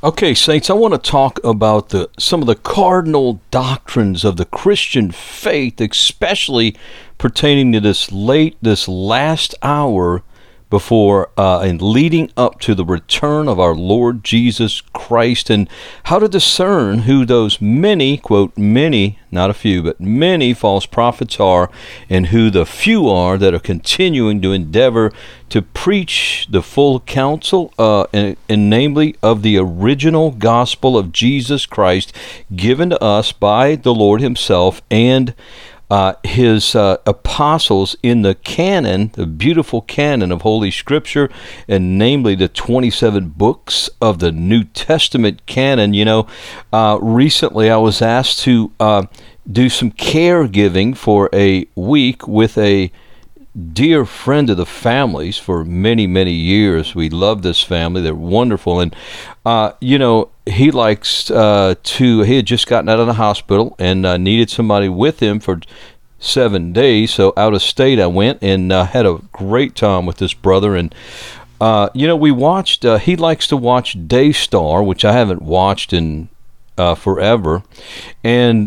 Okay, Saints, I want to talk about some of the cardinal doctrines of the Christian faith, especially pertaining to this last hour before and leading up to the return of our Lord Jesus Christ, and how to discern who those many, quote, many, not a few, but many false prophets are, and who the few are that are continuing to endeavor to preach the full counsel, and namely of the original gospel of Jesus Christ given to us by the Lord himself and his apostles in the canon, the beautiful canon of Holy Scripture, and namely the 27 books of the New Testament canon. Recently I was asked to do some caregiving for a week with a dear friend of the family's for many, many years. We love this family. They're wonderful. And, he likes he had just gotten out of the hospital and needed somebody with him for 7 days. So out of state I went and had a great time with this brother. And, we watched, he likes to watch Daystar, which I haven't watched in forever. And,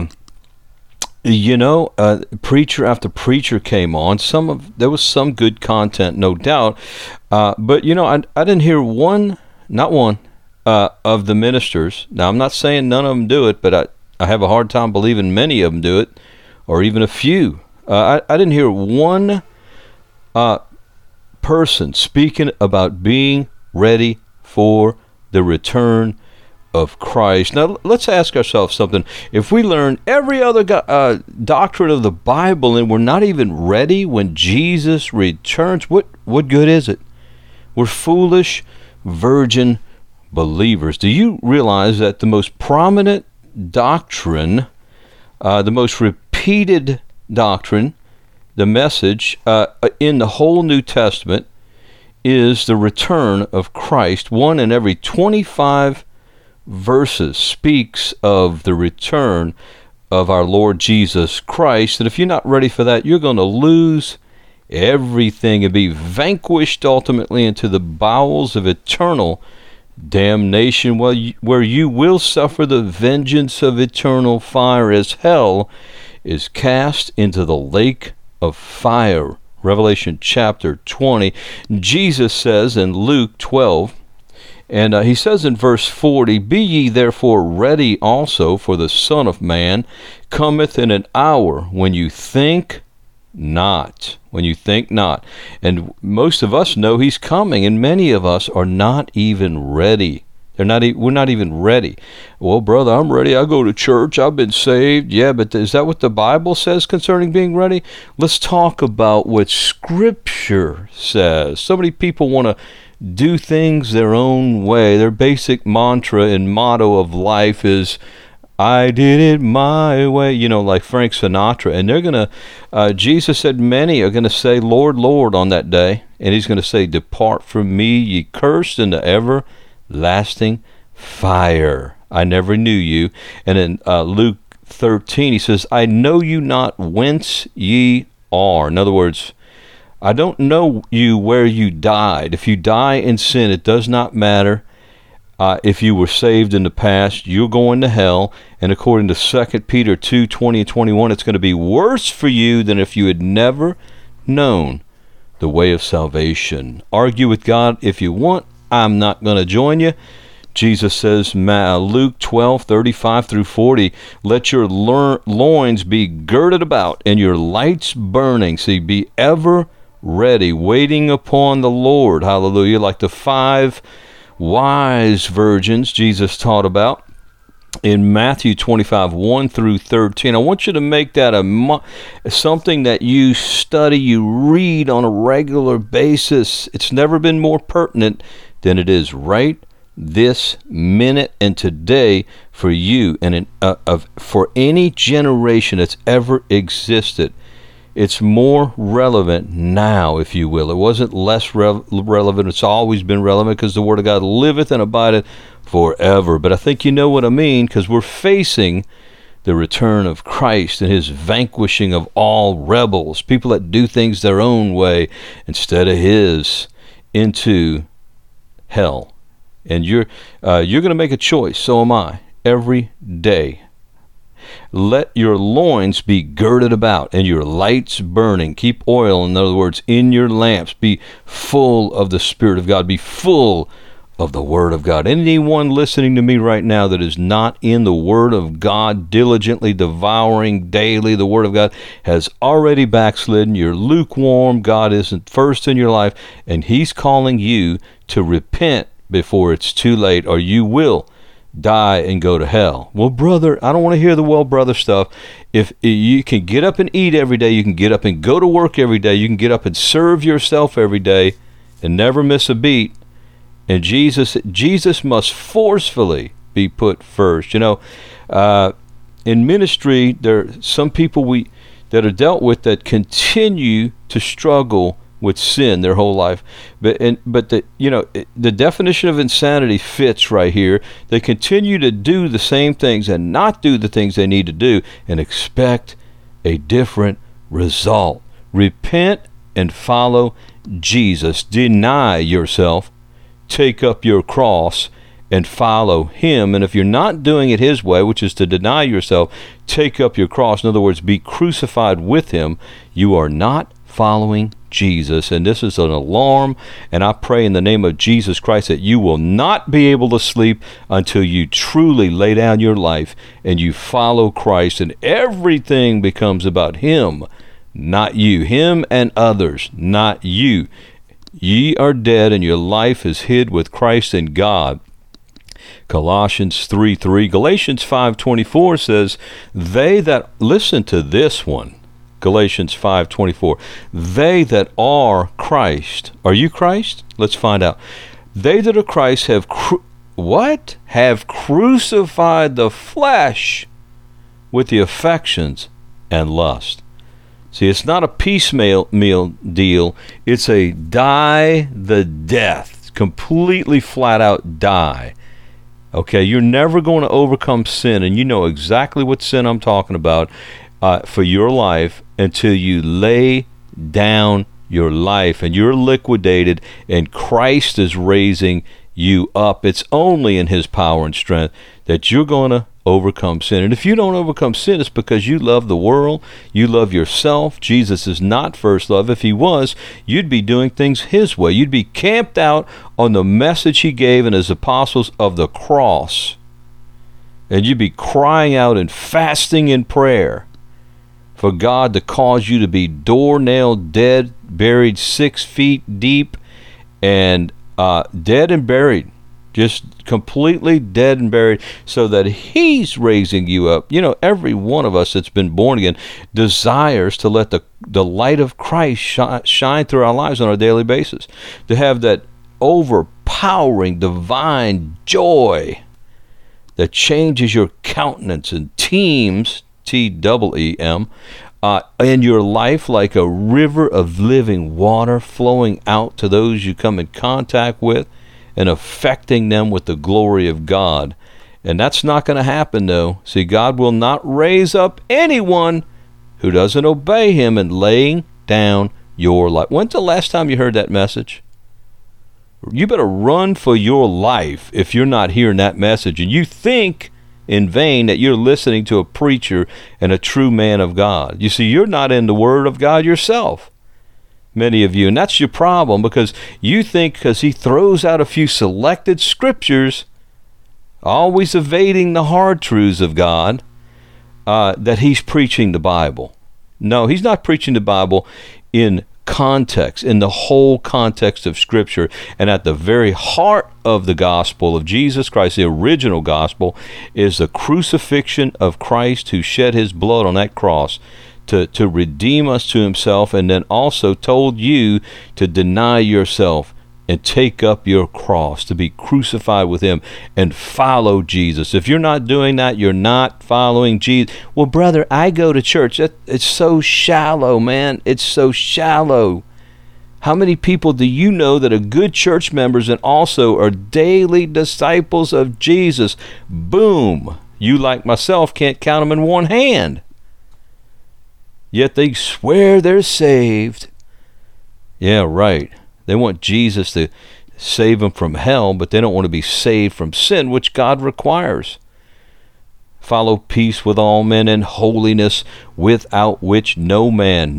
preacher after preacher came on. There was some good content, no doubt. But I didn't hear not one of the ministers. Now, I'm not saying none of them do it, but I have a hard time believing many of them do it, or even a few. I didn't hear one person speaking about being ready for the return of Christ. Now, let's ask ourselves something. If we learn every other doctrine of the Bible and we're not even ready when Jesus returns, what good is it? We're foolish, virgin believers. Do you realize that the most prominent doctrine, the most repeated doctrine, the message in the whole New Testament is the return of Christ? One in every 25 verses speaks of the return of our Lord Jesus Christ. And if you're not ready for that, you're going to lose everything and be vanquished ultimately into the bowels of eternal damnation, where you will suffer the vengeance of eternal fire, as hell is cast into the lake of fire. Revelation chapter 20. Jesus says in Luke 12, and he says in verse 40, "Be ye therefore ready also, for the Son of Man cometh in an hour when you think not." When you think not. And most of us know he's coming, and many of us are not even ready. We're not even ready. Well, brother, I'm ready. I go to church. I've been saved. Yeah, but is that what the Bible says concerning being ready? Let's talk about what Scripture says. So many people want to do things their own way. Their basic mantra and motto of life is, I did it my way, like Frank Sinatra. And they're going to, Jesus said many are going to say, Lord, Lord, on that day. And he's going to say, depart from me, ye cursed, into everlasting fire. I never knew you. And in Luke 13, he says, I know you not whence ye are. In other words, I don't know you where you died. If you die in sin, it does not matter. If you were saved in the past, you're going to hell. And according to 2 Peter 2, 20 and 21, it's going to be worse for you than if you had never known the way of salvation. Argue with God if you want. I'm not going to join you. Jesus says, Luke 12, 35 through 40, let your loins be girded about and your lights burning. See, be ever ready, waiting upon the Lord. Hallelujah. Like the 5 wise virgins Jesus taught about in Matthew 25, 1 through 13. I want you to make that something that you study, you read on a regular basis. It's never been more pertinent than it is right this minute and today for you and for any generation that's ever existed. It's more relevant now, if you will. It wasn't less relevant. It's always been relevant because the Word of God liveth and abideth forever. But I think you know what I mean, because we're facing the return of Christ and his vanquishing of all rebels, people that do things their own way instead of his, into hell. And you're going to make a choice. So am I. Every day. Let your loins be girded about and your lights burning. Keep oil, in other words, in your lamps. Be full of the Spirit of God. Be full of the Word of God. Anyone listening to me right now that is not in the Word of God, diligently devouring daily the Word of God, has already backslidden. You're lukewarm. God isn't first in your life, and He's calling you to repent before it's too late, or you will die and go to hell. Well, brother, I don't want to hear the well, brother stuff. If you can get up and eat every day, you can get up and go to work every day, you can get up and serve yourself every day and never miss a beat. And Jesus must forcefully be put first. In ministry, there are some people that are dealt with that continue to struggle with sin their whole life, but the definition of insanity fits right here. They continue to do the same things and not do the things they need to do and expect a different result. Repent and follow Jesus. Deny yourself, take up your cross, and follow Him. And if you're not doing it His way, which is to deny yourself, take up your cross, in other words, be crucified with Him, you are not following Jesus. And this is an alarm, and I pray in the name of Jesus Christ that you will not be able to sleep until you truly lay down your life and you follow Christ, and everything becomes about Him, not you. Him and others, not you. Ye are dead, and your life is hid with Christ in God. Colossians 3:3. Galatians 5:24 says, they that, listen to this one, Galatians 5:24. They that are Christ. Are you Christ? Let's find out. They that are Christ have have crucified the flesh with the affections and lust. See, it's not a piecemeal deal. It's a die the death. Completely flat out die. Okay, you're never going to overcome sin, and you know exactly what sin I'm talking about for your life until you lay down your life and you're liquidated and Christ is raising you up. It's only in His power and strength that you're going to overcome sin. And if you don't overcome sin, it's because you love the world, you love yourself. Jesus is not first love. If He was, you'd be doing things His way. You'd be camped out on the message He gave in His apostles of the cross. And you'd be crying out and fasting in prayer for God to cause you to be door-nailed dead, buried 6 feet deep, and dead and buried, just completely dead and buried, so that He's raising you up. You know, every one of us that's been born again desires to let the light of Christ shine through our lives on a daily basis, to have that overpowering divine joy that changes your countenance and teems, T-E-E-M, in your life like a river of living water flowing out to those you come in contact with and affecting them with the glory of God. And that's not going to happen, though. See, God will not raise up anyone who doesn't obey Him in laying down your life. When's the last time you heard that message? You better run for your life if you're not hearing that message. And you think in vain that you're listening to a preacher and a true man of God. You see, you're not in the Word of God yourself, many of you, and that's your problem, because you think because He throws out a few selected scriptures, always evading the hard truths of God, that He's preaching the Bible. No, He's not preaching the Bible in context, in the whole context of Scripture. And at the very heart of the gospel of Jesus Christ, the original gospel, is the crucifixion of Christ, who shed His blood on that cross to redeem us to Himself, and then also told you to deny yourself and take up your cross, to be crucified with Him and follow Jesus. If you're not doing that, you're not following Jesus. Well, brother, I go to church. It's so shallow, man. It's so shallow. How many people do you know that are good church members and also are daily disciples of Jesus? Boom. You, like myself, can't count them in one hand. Yet they swear they're saved. Yeah, right. They want Jesus to save them from hell, but they don't want to be saved from sin, which God requires. Follow peace with all men and holiness, without which no man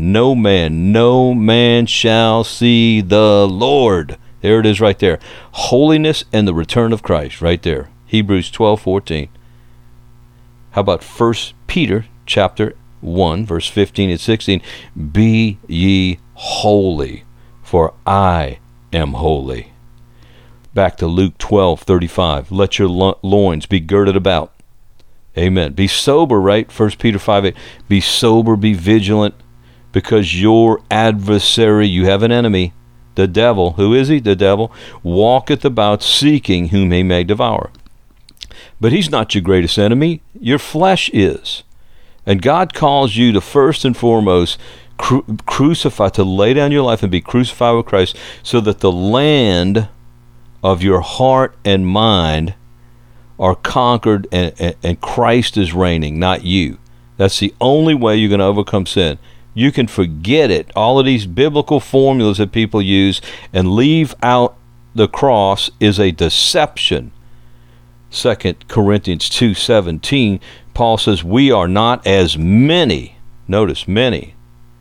shall see the Lord. There it is right there. Holiness and the return of Christ right there. Hebrews 12:14. How about 1 Peter chapter 1, verse 15 and 16? Be ye holy, for I am holy. Back to Luke 12:35. Let your loins be girded about. Amen. Be sober, right? 1 Peter 5:8. Be sober, be vigilant, because your adversary, you have an enemy, the devil. Who is he? The devil. Walketh about seeking whom he may devour. But he's not your greatest enemy. Your flesh is. And God calls you to first and foremost crucify, to lay down your life and be crucified with Christ, so that the land of your heart and mind are conquered, and Christ is reigning, not you. That's the only way you're going to overcome sin. You can forget it, all of these biblical formulas that people use, and leave out the cross is a deception. 2 Corinthians 2:17, Paul says, we are not as many, notice many,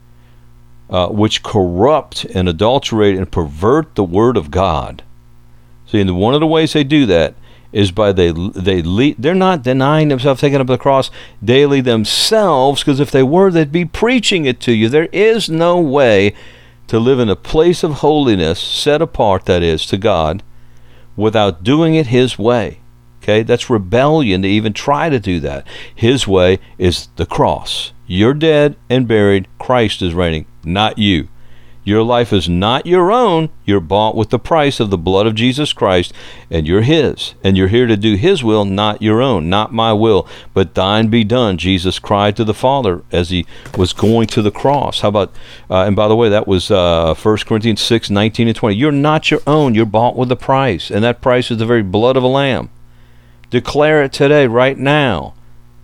which corrupt and adulterate and pervert the word of God. See, and one of the ways they do that is by they're not denying themselves, taking up the cross daily themselves, because if they were, they'd be preaching it to you. There is no way to live in a place of holiness, set apart, that is, to God, without doing it His way. Okay, that's rebellion to even try to do that. His way is the cross. You're dead and buried. Christ is reigning, not you. Your life is not your own. You're bought with the price of the blood of Jesus Christ, and you're His. And you're here to do His will, not your own. Not my will, but thine be done, Jesus cried to the Father as He was going to the cross. How about, and by the way, that was 1 Corinthians 6:19 and 20. You're not your own. You're bought with a price, and that price is the very blood of a lamb. Declare it today, right now,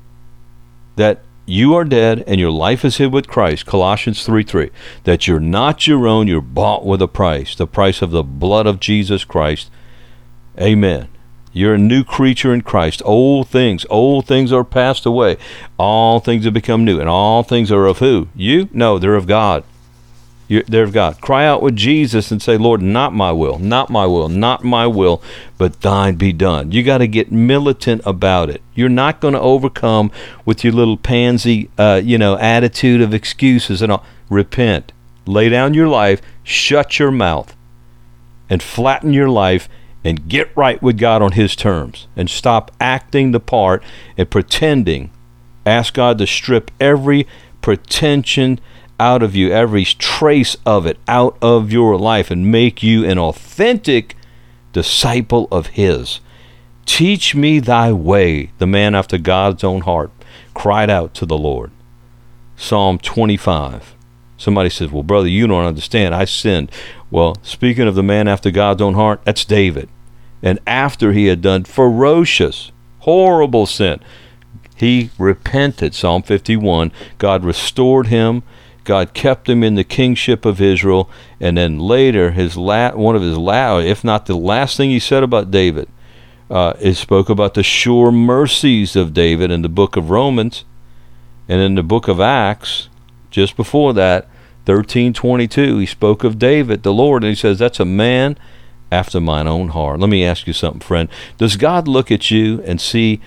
that you are dead and your life is hid with Christ, Colossians 3:3, that you're not your own, you're bought with a price, the price of the blood of Jesus Christ. Amen. You're a new creature in Christ. Old things are passed away. All things have become new, and all things are of who? You? No, they're of God. They're of God. Cry out with Jesus and say, Lord, not my will, not my will, not my will, but thine be done. You got to get militant about it. You're not going to overcome with your little pansy, attitude of excuses and all. Repent. Lay down your life, shut your mouth, and flatten your life, and get right with God on His terms. And stop acting the part and pretending. Ask God to strip every pretension out of you, every trace of it out of your life, and make you an authentic disciple of His. Teach me thy way. The man after God's own heart cried out to the Lord. Psalm 25. Somebody says, well, brother, you don't understand. I sinned. Well, speaking of the man after God's own heart, that's David. And after he had done ferocious, horrible sin, he repented. Psalm 51. God restored him. God kept him in the kingship of Israel, and then later, one of his if not the last thing he said about David, it spoke about the sure mercies of David in the book of Romans, and in the book of Acts, just before that, 13:22, he spoke of David, the Lord, and he says, that's a man after mine own heart. Let me ask you something, friend. Does God look at you and see,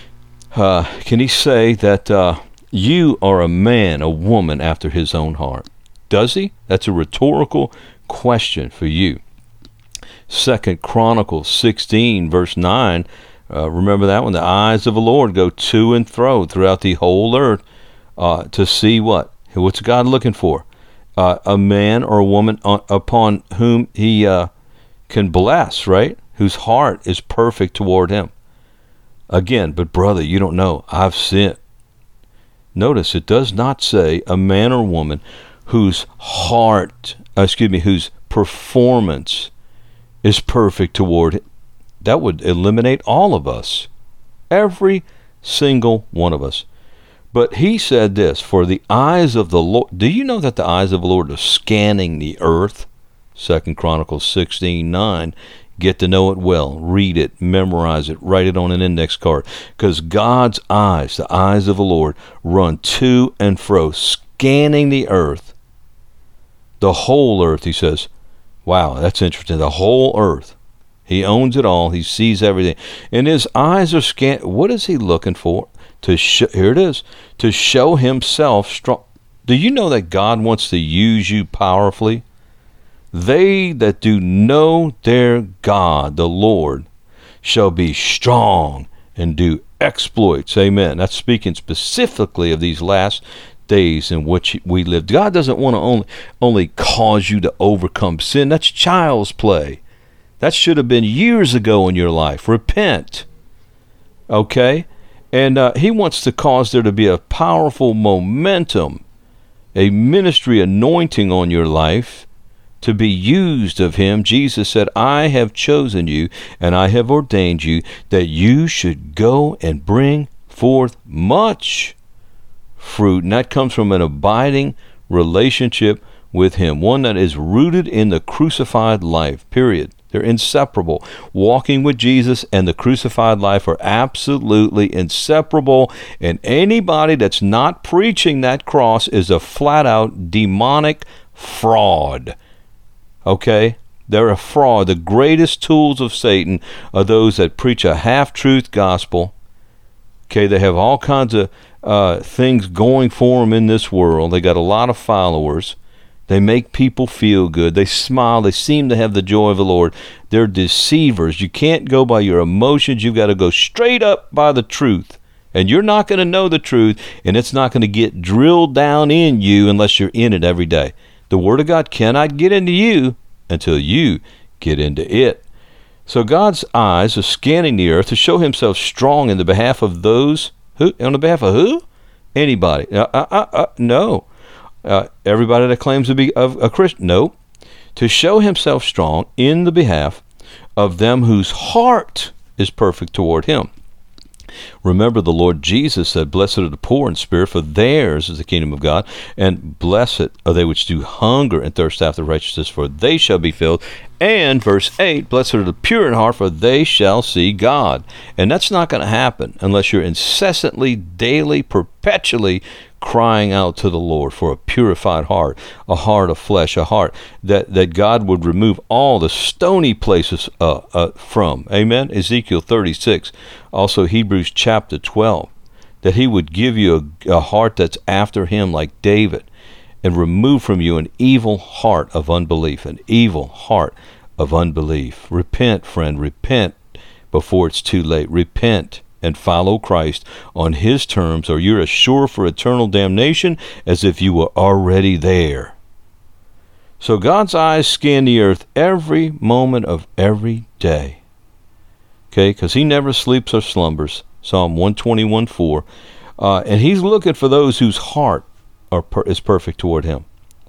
can He say that you are a man, a woman after His own heart? Does He? That's a rhetorical question for you. 2 Chronicles 16, verse 9. Remember that one? The eyes of the Lord go to and fro throughout the whole earth to see what? What's God looking for? A man or a woman upon whom He can bless, right? Whose heart is perfect toward Him. Again, but brother, you don't know. I've sinned. Notice it does not say a man or woman whose whose performance is perfect toward it. That would eliminate all of us. Every single one of us. But he said this, for the eyes of the Lord. Do you know that the eyes of the Lord are scanning the earth? 2 Chronicles 16:9. Get to know it well. Read it, memorize it, write it on an index card. Because God's eyes, the eyes of the Lord, run to and fro, scanning the earth. The whole earth, he says. Wow, that's interesting. The whole earth. He owns it all. He sees everything. And his eyes are scanning. What is he looking for? Here it is. To show himself strong. Do you know that God wants to use you powerfully? They that do know their God, the Lord, shall be strong and do exploits. Amen. That's speaking specifically of these last days in which we live. God doesn't want to only cause you to overcome sin. That's child's play. That should have been years ago in your life. Repent. Okay? And he wants to cause there to be a powerful momentum, a ministry anointing on your life, to be used of him. Jesus said, I have chosen you and I have ordained you that you should go and bring forth much fruit. And that comes from an abiding relationship with him, one that is rooted in the crucified life, period. They're inseparable. Walking with Jesus and the crucified life are absolutely inseparable. And anybody that's not preaching that cross is a flat-out demonic fraud. Okay? They're a fraud. The greatest tools of Satan are those that preach a half-truth gospel. Okay? They have all kinds of things going for them in this world. They got a lot of followers. They make people feel good. They smile. They seem to have the joy of the Lord. They're deceivers. You can't go by your emotions. You've got to go straight up by the truth. And you're not going to know the truth, and it's not going to get drilled down in you unless you're in it every day. The Word of God cannot get into you until you get into it. So God's eyes are scanning the earth to show himself strong in the behalf of those who, on the behalf of who? Anybody. No. Everybody that claims to be a Christian. No. To show himself strong in the behalf of them whose heart is perfect toward him. Remember, the Lord Jesus said, blessed are the poor in spirit, for theirs is the kingdom of God. And blessed are they which do hunger and thirst after righteousness, for they shall be filled. And verse 8, blessed are the pure in heart, for they shall see God. And that's not going to happen unless you're incessantly, daily, perpetually crying out to the Lord for a purified heart, a heart of flesh, a heart that God would remove all the stony places from. Amen? Ezekiel 36. Also Hebrews chapter 12. That he would give you a heart that's after him like David, and remove from you an evil heart of unbelief, an evil heart of unbelief. Repent, friend, repent before it's too late. Repent and follow Christ on his terms, or you're as sure for eternal damnation as if you were already there. So God's eyes scan the earth every moment of every day. Okay, because he never sleeps or slumbers. Psalm 121:4. And he's looking for those whose heart is perfect toward him.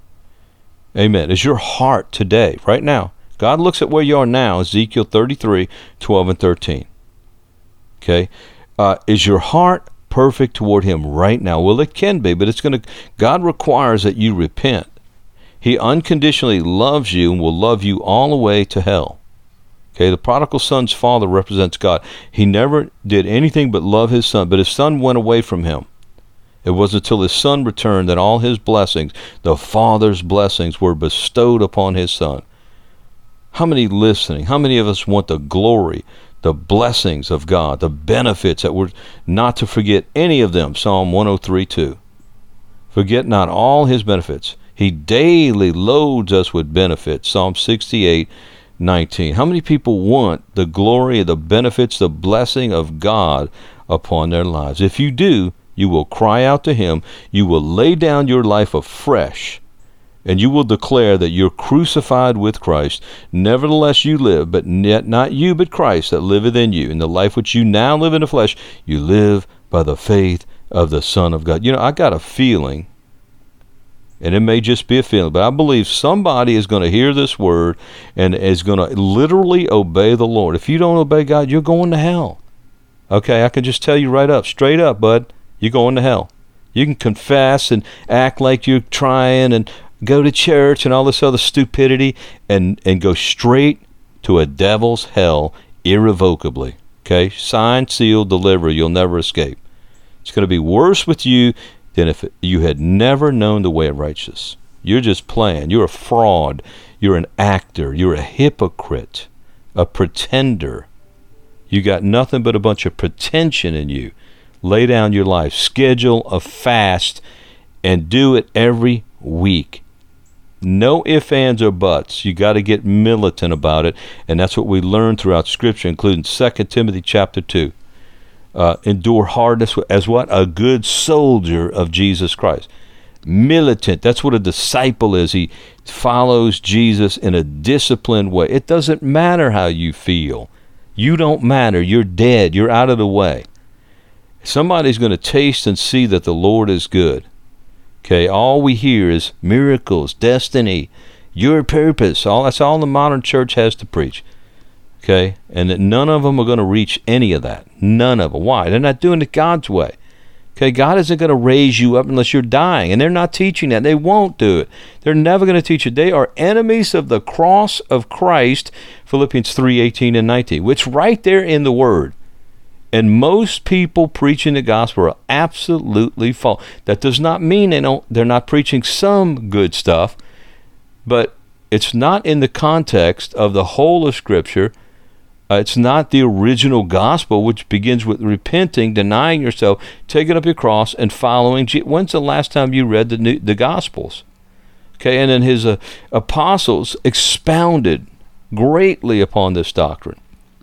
Amen. Is your heart today, right now? God looks at where you are now, Ezekiel 33:12 and 13. Okay, is your heart perfect toward him right now? Well, it can be, but God requires that you repent. He unconditionally loves you and will love you all the way to hell. Okay, the prodigal son's father represents God. He never did anything but love his son, but his son went away from him. It wasn't until his son returned that all his blessings, the father's blessings, were bestowed upon his son. How many listening? How many of us want the glory, the blessings of God, the benefits that we're not to forget any of them? Psalm 103:2. Forget not all his benefits. He daily loads us with benefits. Psalm 68:19. How many people want the glory, the benefits, the blessing of God upon their lives? If you do, you will cry out to him. You will lay down your life afresh, and you will declare that you're crucified with Christ. Nevertheless you live, but yet not you, but Christ that liveth in you. In the life which you now live in the flesh, you live by the faith of the Son of God. You know, I got a feeling, and it may just be a feeling, but I believe somebody is going to hear this word and is going to literally obey the Lord. If you don't obey God, you're going to hell. Okay, I can just tell you right up, straight up, bud, you're going to hell. You can confess and act like you're trying and go to church and all this other stupidity and go straight to a devil's hell irrevocably. Okay? Signed, sealed, delivered. You'll never escape. It's going to be worse with you than if you had never known the way of righteousness. You're just playing. You're a fraud. You're an actor. You're a hypocrite, a pretender. You got nothing but a bunch of pretension in you. Lay down your life. Schedule a fast and do it every week. No ifs, ands, or buts. You got to get militant about it, and that's what we learn throughout Scripture, including 2 Timothy chapter 2. Endure hardness as what? A good soldier of Jesus Christ. Militant. That's what a disciple is. He follows Jesus in a disciplined way. It doesn't matter how you feel. You don't matter. You're dead. You're out of the way. Somebody's going to taste and see that the Lord is good. Okay, all we hear is miracles, destiny, your purpose. That's all the modern church has to preach. Okay, and that none of them are going to reach any of that. None of them. Why? They're not doing it God's way. Okay, God isn't going to raise you up unless you're dying, and they're not teaching that. They won't do it. They're never going to teach it. They are enemies of the cross of Christ, Philippians 3:18 and 19, which right there in the Word. And most people preaching the gospel are absolutely false. That does not mean they're not preaching some good stuff, but it's not in the context of the whole of Scripture. It's not the original gospel, which begins with repenting, denying yourself, taking up your cross, and following Jesus. When's the last time you read the Gospels? Okay, and then his apostles expounded greatly upon this doctrine.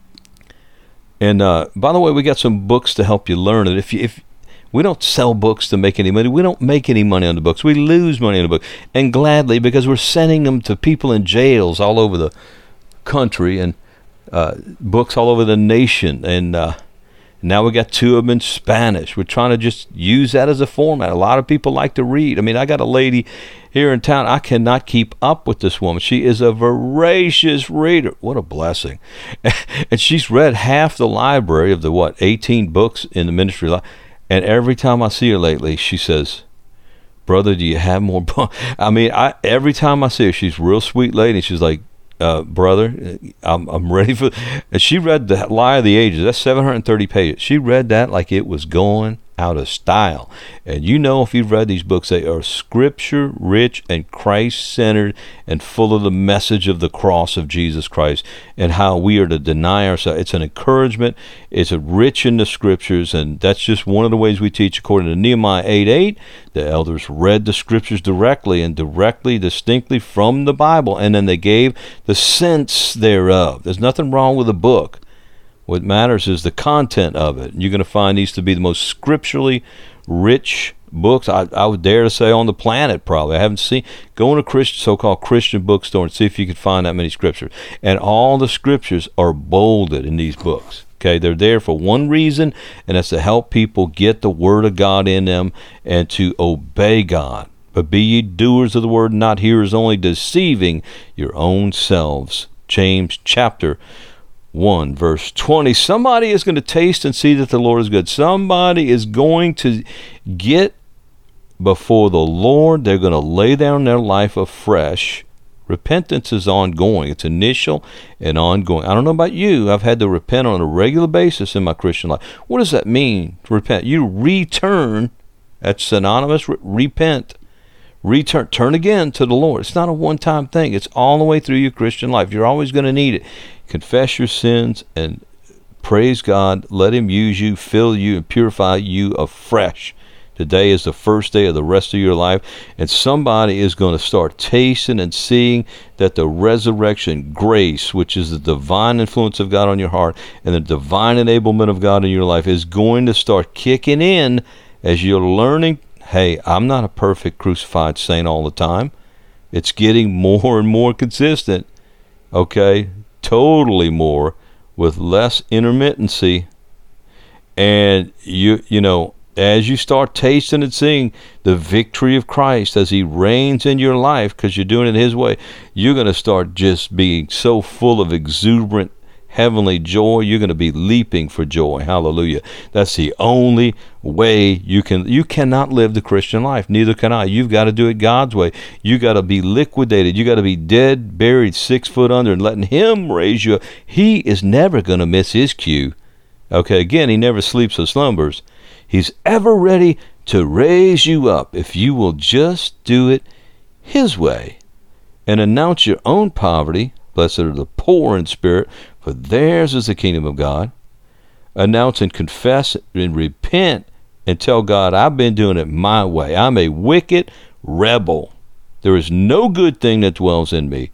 And by the way, we got some books to help you learn it. If we don't sell books to make any money, we don't make any money on the books. We lose money on the book, and gladly, because we're sending them to people in jails all over the country and books all over the nation. And now we got 2 of them in Spanish. We're trying to just use that as a format. A lot of people like to read. I mean, I got a lady here in town. I cannot keep up with this woman. She is a voracious reader. What a blessing. And she's read half the library of the, 18 books in the ministry. And every time I see her lately, she says, "Brother, do you have more books?" I mean, every time I see her, she's a real sweet lady. She's like, "Brother, I'm ready for." And she read The Lie of the Ages. That's 730 pages. She read that like it was going out of style. And you know, if you've read these books, they are scripture rich and Christ centered and full of the message of the cross of Jesus Christ and how we are to deny ourselves. It's an encouragement. It's rich in the scriptures, and that's just one of the ways we teach. According to Nehemiah 8:8, the elders read the scriptures directly, distinctly from the Bible, and then they gave the sense thereof. There's nothing wrong with a book. What matters is the content of it. And you're going to find these to be the most scripturally rich books, I would dare to say, on the planet, probably. I haven't seen. Go in a so-called Christian bookstore and see if you can find that many scriptures. And all the scriptures are bolded in these books. Okay, they're there for one reason, and that's to help people get the Word of God in them and to obey God. But be ye doers of the word, not hearers only, deceiving your own selves. James chapter 1 verse 20. Somebody is going to taste and see that the Lord is good. Somebody is going to get before the Lord. They're going to lay down their life afresh. Repentance is ongoing. It's initial and ongoing. I don't know about you. I've had to repent on a regular basis in my Christian life. What does that mean, to repent? You return. That's synonymous. Repent. Return, turn again to the Lord. It's not a one-time thing. It's all the way through your Christian life. You're always going to need it. Confess your sins and praise God. Let him use you, fill you, and purify you afresh. Today is the first day of the rest of your life, and somebody is going to start tasting and seeing that the resurrection grace, which is the divine influence of God on your heart and the divine enablement of God in your life, is going to start kicking in as you're learning. Hey, I'm not a perfect crucified saint all the time. It's getting more and more consistent. Okay? Totally more, with less intermittency. And you know, as you start tasting and seeing the victory of Christ as he reigns in your life, because you're doing it his way, you're going to start just being so full of exuberant heavenly joy. You're going to be leaping for joy. Hallelujah. That's the only way you cannot live the Christian life. Neither can I. You've got to do it God's way. You got to be liquidated. You got to be dead, buried 6 foot under, and letting him raise you up. He is never going to miss his cue. Okay, again, he never sleeps or slumbers. He's ever ready to raise you up if you will just do it his way and announce your own poverty. Blessed are the poor in spirit, for theirs is the kingdom of God. Announce and confess and repent and tell God, I've been doing it my way. I'm a wicked rebel. There is no good thing that dwells in me.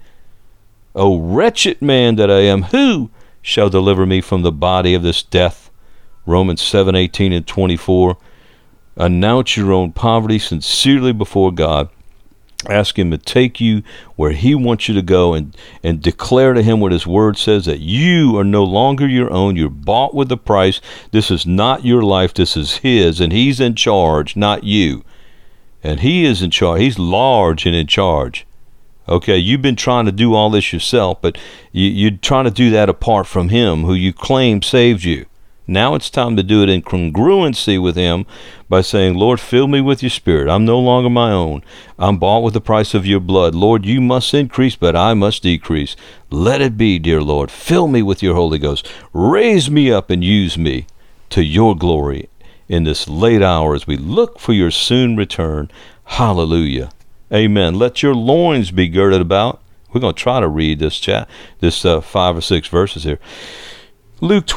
O wretched man that I am, who shall deliver me from the body of this death? Romans 7:18 and 24. Announce your own poverty sincerely before God. Ask him to take you where he wants you to go, and declare to him what his word says, that you are no longer your own. You're bought with a price. This is not your life. This is his, and he's in charge, not you. And he is in charge. He's large and in charge. Okay, you've been trying to do all this yourself, but you're trying to do that apart from him, who you claim saved you. Now it's time to do it in congruency with him by saying, Lord, fill me with your spirit. I'm no longer my own. I'm bought with the price of your blood. Lord, you must increase, but I must decrease. Let it be, dear Lord. Fill me with your Holy Ghost. Raise me up and use me to your glory in this late hour as we look for your soon return. Hallelujah. Amen. Let your loins be girded about. We're going to try to read this 5 or 6 verses here. Luke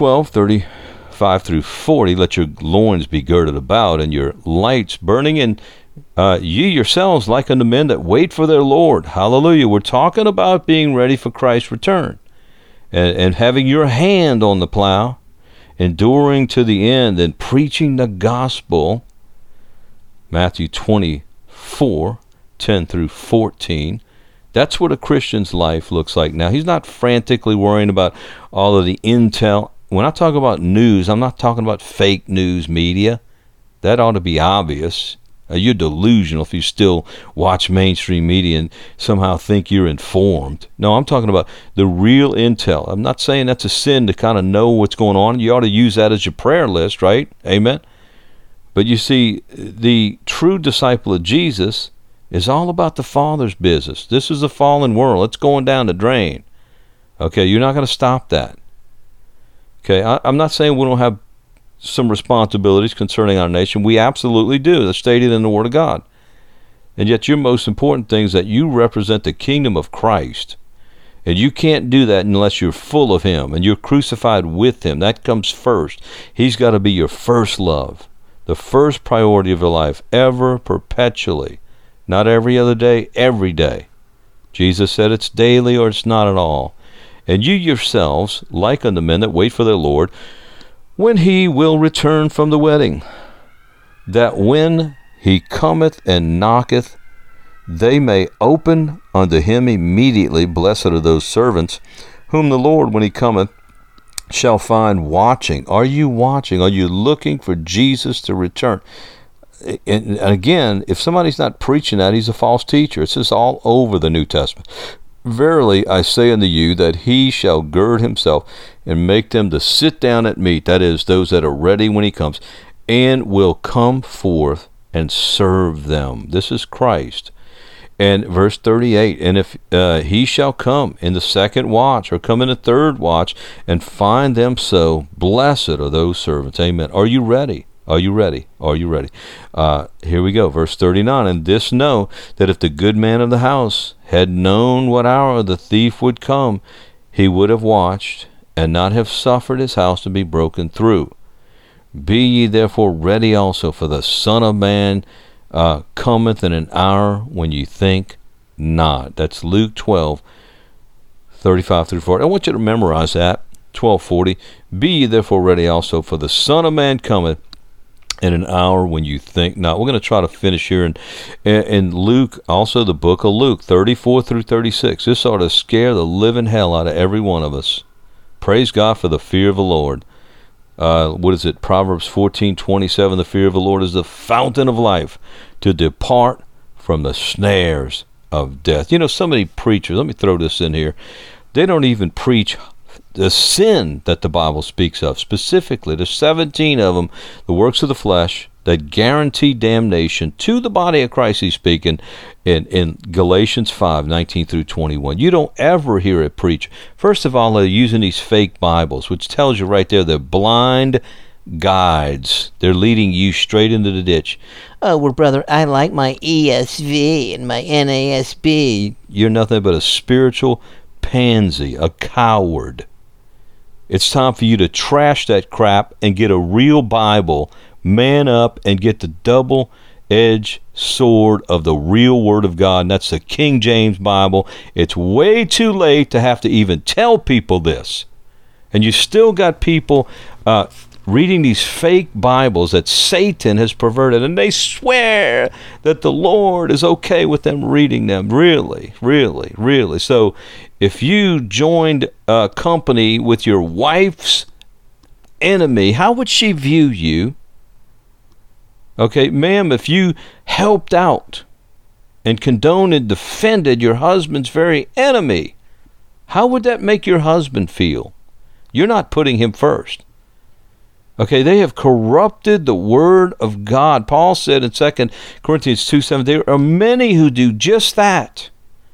12:35 through 40. Let your loins be girded about, and your lights burning, and ye yourselves like unto men that wait for their Lord. Hallelujah. We're talking about being ready for Christ's return, and having your hand on the plow, enduring to the end, and preaching the gospel. Matthew 24:10 through 14. That's what a Christian's life looks like. Now, he's not frantically worrying about all of the intel. When I talk about news, I'm not talking about fake news media. That ought to be obvious. You're delusional if you still watch mainstream media and somehow think you're informed. No, I'm talking about the real intel. I'm not saying that's a sin to kind of know what's going on. You ought to use that as your prayer list, right? Amen? But you see, the true disciple of Jesus is all about the Father's business. This is a fallen world. It's going down the drain. Okay, you're not going to stop that. Okay, I'm not saying we don't have some responsibilities concerning our nation. We absolutely do. That's stated in the Word of God. And yet your most important thing is that you represent the kingdom of Christ. And you can't do that unless you're full of him and you're crucified with him. That comes first. He's got to be your first love, the first priority of your life, ever, perpetually. Not every other day, every day. Jesus said it's daily or it's not at all. And you yourselves, like unto men that wait for their Lord, when he will return from the wedding, that when he cometh and knocketh, they may open unto him immediately. Blessed are those servants whom the Lord, when he cometh, shall find watching. Are you watching? Are you looking for Jesus to return? And again, if somebody's not preaching that, he's a false teacher. It's just all over the New Testament. Verily I say unto you that he shall gird himself and make them to sit down at meat, that is, those that are ready when he comes, and will come forth and serve them. This is Christ. And verse 38, and if he shall come in the second watch, or come in the third watch, and find them so, blessed are those servants. Amen. Are you ready? Are you ready? Are you ready? Here we go. Verse 39. And this know, that if the good man of the house had known what hour the thief would come, he would have watched, and not have suffered his house to be broken through. Be ye therefore ready also, for the Son of Man cometh in an hour when ye think not. That's Luke 12:35 through 40. I want you to memorize that. 12:40. Be ye therefore ready also, for the Son of Man cometh in an hour when you think not. We're going to try to finish here in Luke, also the book of Luke, 34 through 36. This ought to scare the living hell out of every one of us. Praise God for the fear of the Lord. What is it? Proverbs 14:27. The fear of the Lord is the fountain of life, to depart from the snares of death. You know, so many preachers, let me throw this in here, they don't even preach the sin that the Bible speaks of, specifically, there's 17 of them, the works of the flesh, that guarantee damnation to the body of Christ, he's speaking in Galatians 5:19 through 21. You don't ever hear it preached. First of all, they're using these fake Bibles, which tells you right there they're blind guides. They're leading you straight into the ditch. Oh, well, brother, I like my ESV and my NASB. You're nothing but a spiritual pansy, a coward. It's time for you to trash that crap and get a real Bible. Man up and get the double-edged sword of the real Word of God, and that's the King James Bible. It's way too late to have to even tell people this. And you still got people reading these fake Bibles that Satan has perverted, and they swear that the Lord is okay with them reading them. Really, really, really. So if you joined a company with your wife's enemy, how would she view you? Okay, ma'am, if you helped out and condoned and defended your husband's very enemy, how would that make your husband feel? You're not putting him first. Okay, they have corrupted the Word of God. Paul said in 2 Corinthians 2:7, there are many who do just that.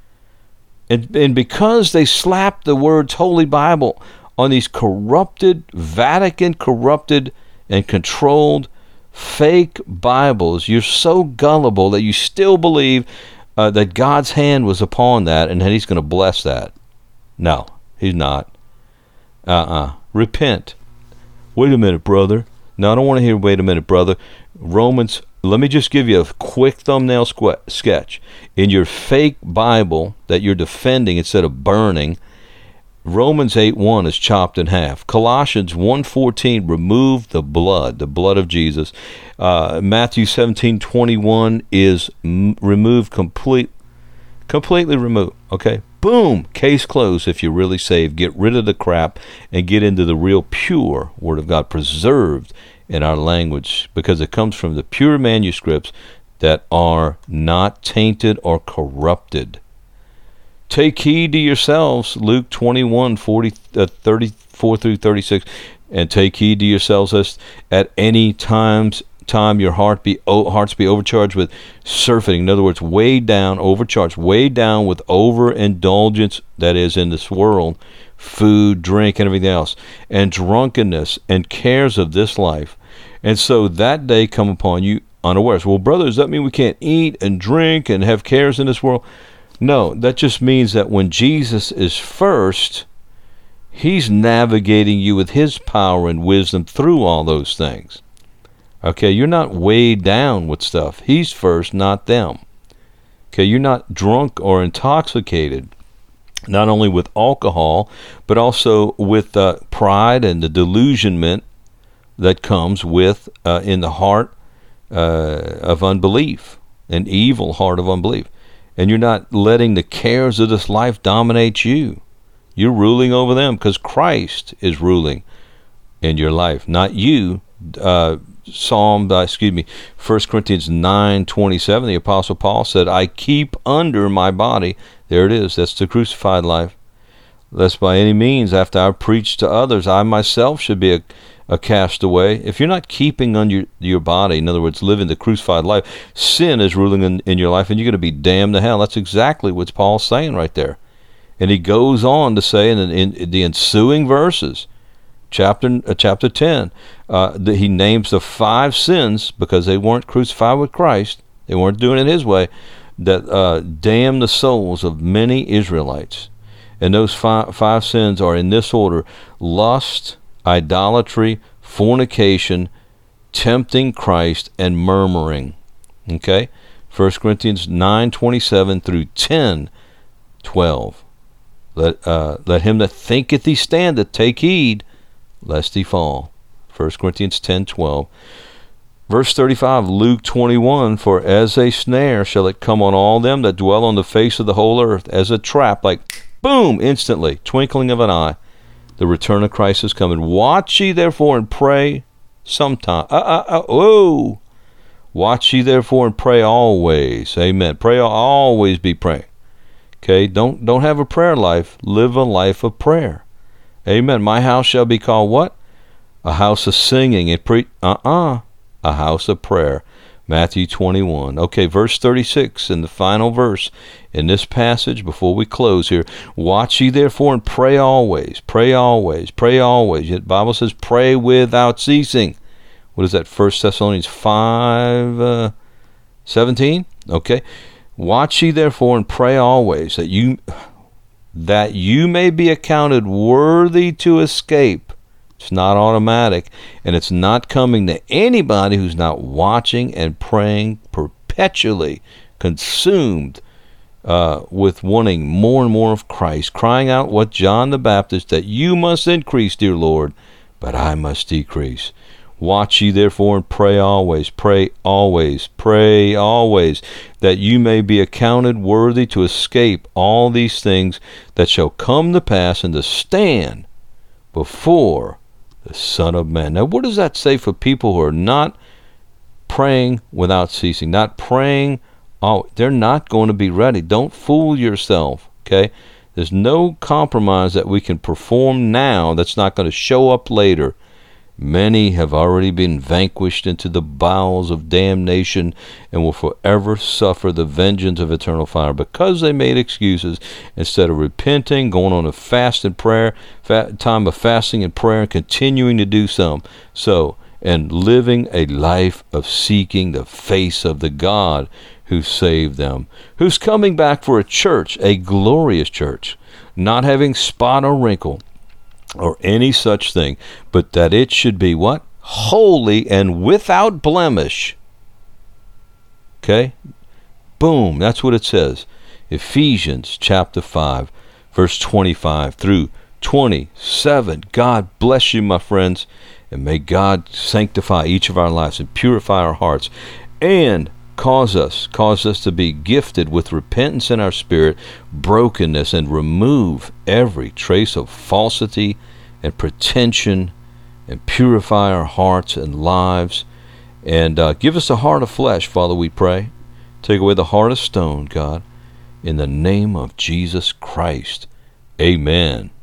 And because they slap the words Holy Bible on these corrupted, Vatican-corrupted and controlled fake Bibles, you're so gullible that you still believe that God's hand was upon that and that he's going to bless that. No, he's not. Repent. Wait a minute, brother. No, I don't want to hear wait a minute, brother. Romans, let me just give you a quick thumbnail sketch. In your fake Bible that you're defending instead of burning, Romans 8:1 is chopped in half. Colossians 1:14, remove the blood of Jesus. Matthew 17:21 is removed, completely removed. Okay? Boom! Case closed if you're really saved. Get rid of the crap and get into the real pure Word of God, preserved in our language, because it comes from the pure manuscripts that are not tainted or corrupted. Take heed to yourselves, Luke 21:34 through 36, and take heed to yourselves lest at any time your hearts be overcharged with surfeiting. In other words, overcharged, weighed down with overindulgence that is in this world, food, drink, and everything else, and drunkenness and cares of this life. And so that day come upon you unawares. Well, brother, does that mean we can't eat and drink and have cares in this world? No, that just means that when Jesus is first, he's navigating you with his power and wisdom through all those things. Okay, you're not weighed down with stuff. He's first, not them. Okay, you're not drunk or intoxicated, not only with alcohol, but also with pride and the delusionment that comes with in the heart of unbelief, an evil heart of unbelief. And you're not letting the cares of this life dominate you. You're ruling over them because Christ is ruling in your life, not you. 1 Corinthians 9:27, the Apostle Paul said, I keep under my body, there it is, that's the crucified life, lest by any means, after I preach to others, I myself should be a castaway. If you're not keeping under your body, in other words, living the crucified life, sin is ruling in your life, and you're going to be damned to hell. That's exactly what Paul's saying right there. And he goes on to say in the ensuing verses, chapter 10, that he names the 5 sins, because they weren't crucified with Christ, they weren't doing it his way, that damn the souls of many Israelites. And those five sins are in this order: lust, idolatry, fornication, tempting Christ, and murmuring. Okay? 1 Corinthians 9:27 through 10:12. Let him that thinketh he standeth take heed, lest he fall. 1 Corinthians 10:12. Verse 35, Luke 21, for as a snare shall it come on all them that dwell on the face of the whole earth, as a trap, like boom, instantly, twinkling of an eye. The return of Christ is coming. Watch ye therefore and pray sometime. Watch ye therefore and pray always. Amen. Pray, always be praying. Okay, don't have a prayer life. Live a life of prayer. Amen. My house shall be called what? A house of singing and a house of prayer. Matthew 21. Okay, verse 36, in the final verse in this passage before we close here. Watch ye therefore and pray always. Pray always. Pray always. The Bible says pray without ceasing. What is that? 1 Thessalonians 5:17. Okay. Watch ye therefore and pray always, that you may be accounted worthy to escape. It's not automatic, and it's not coming to anybody who's not watching and praying perpetually, consumed with wanting more and more of Christ, crying out what John the Baptist, that you must increase, dear Lord, but I must decrease. Watch ye therefore and pray always. Pray always. Pray always, that you may be accounted worthy to escape all these things that shall come to pass, and to stand before the Son of Man. Now, what does that say for people who are not praying without ceasing, not praying? Oh, they're not going to be ready. Don't fool yourself, okay? There's no compromise that we can perform now that's not going to show up later. Many have already been vanquished into the bowels of damnation and will forever suffer the vengeance of eternal fire because they made excuses instead of repenting, going on a fast and prayer, time of fasting and prayer, and continuing to do so, and living a life of seeking the face of the God who saved them, who's coming back for a church, a glorious church, not having spot or wrinkle or any such thing, but that it should be what? Holy and without blemish. Okay? Boom, that's what it says. Ephesians chapter 5, verse 25 through 27. God bless you, my friends, and may God sanctify each of our lives and purify our hearts, and cause us to be gifted with repentance in our spirit, brokenness, and remove every trace of falsity and pretension, and purify our hearts and lives, and give us a heart of flesh, Father, we pray. Take away the heart of stone, God, in the name of Jesus Christ. Amen.